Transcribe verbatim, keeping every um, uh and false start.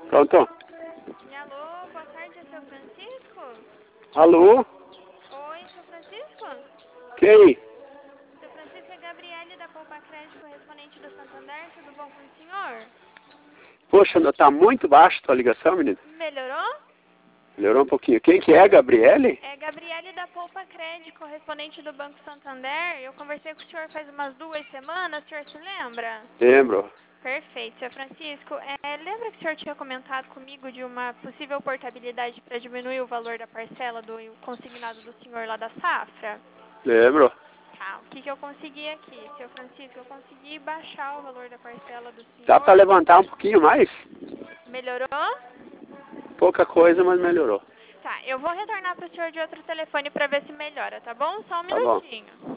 Pronto? Alô, boa tarde, é seu Francisco? Alô? Oi, seu Francisco? Quem? Seu Francisco é Gabriele da Poupa Crédito, correspondente do Santander, tudo bom com o senhor? Poxa, ainda tá muito baixo tua ligação, menino. Melhorou? Melhorou um pouquinho. Quem que é, Gabriele? É Gabriele da Poupa Crédito, correspondente do Banco Santander. Eu conversei com o senhor faz umas duas semanas, o senhor se lembra? Lembro. Perfeito, seu Francisco. É, lembra que o senhor tinha comentado comigo de uma possível portabilidade para diminuir o valor da parcela do consignado do senhor lá da safra? Lembro. Tá, o que, que eu consegui aqui, seu Francisco? Eu consegui baixar o valor da parcela do Dá pra senhor. levantar um pouquinho mais? Melhorou? Pouca coisa, mas melhorou. Tá, eu vou retornar para o senhor de outro telefone para ver se melhora, tá bom? Só um Tá bom. minutinho.